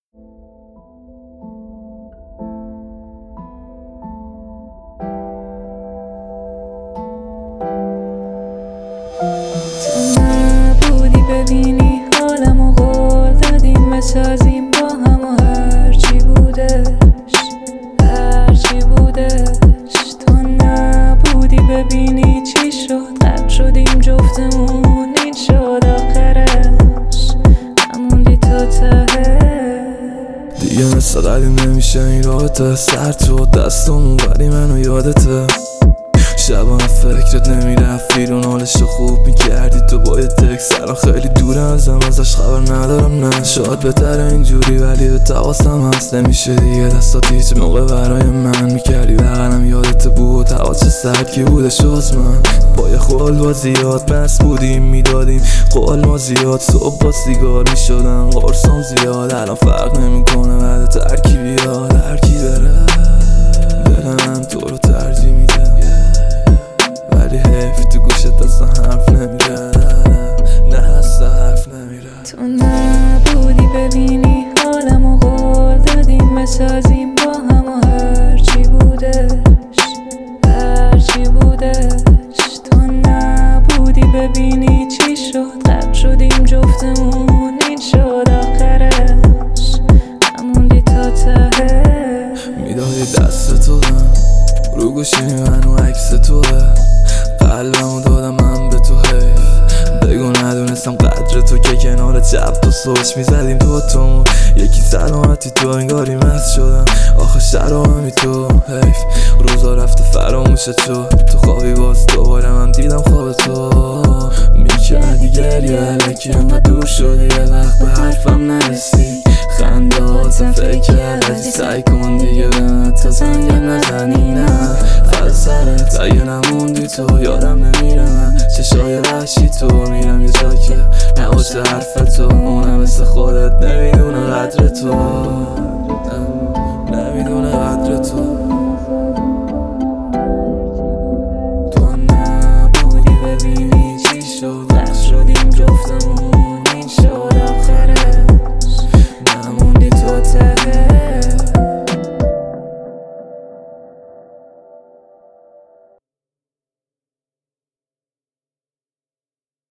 تو نبودی ببینی حالمو قول دادیم بسازیم با هم و هرچی بودش تو نبودی ببینی چی شد قد شدیم جفتمون این شد آخرش نموندی تو ته دیگه مثل قدیم نمیشه این رابطه سر تو دستمون ولی منو یادته شبانه فکرت نمیرفت بیرون حالشو خوب میکردی تو با یه تکس الان خیلی دوره ازش خبر ندارم نه شاید بهتره اینجوری ولی به تقاسم هست نمیشه دیگه دستات هیچ موقع برای من میکردی بغلم یادت بود هوا چه سردکی بودش از من با یه قول با زیاد مست بودیم میدادیم قول ما زیاد صبح با سیگار میشدن قرصام زیاد الان فرق نمیکنه بعد ترکی بیاد هرکی بره دلم تو رو ترجیح میده ولی حیف تو گوشت اصلا حرف نمیره نه اصلا حرف نمیره تو نبودی ببینی حالمو قول دادیم بسازیم با هم و هرچی بودش تو نبودی ببینی چی شد قد شدیم جفتمون این شد آخرش نموندی تو ته میدادی دست تو رو گوشی منو عکس توه قلبمو دادم من به تو حیف بگو ندونستم قدر تو که کنار جب تو سوش میزدیم دوتامون یکی سلامتی تو انگاری مست شدم آخه شراممی تو حیف روزا رفته فراموش تو خوابی باز دوباره من دیدم خواب تو میکردی گریه الکی انقدر دور شدی یه وقت به حرفم نرسی خنده هاتم فکر کردی سعی کن دیگه به من تا زنگم نزنی نه فرد سرت اگه نموندی تو یادم نمیره من چشای وحشی تو میرم یه جا که نباشه حرف تو اونم مثل خودت نمیدونه قدر تو